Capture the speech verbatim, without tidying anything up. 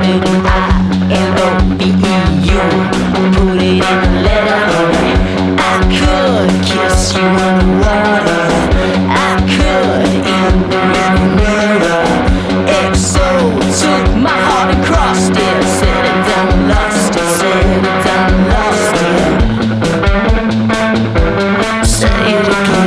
it in I L O V E U. Put it in a letter. I could kiss you underwater. I could in the rearview mirror. X O took my heart and crossed it. Set it down and lost it. Set it down and lost it. Say it again.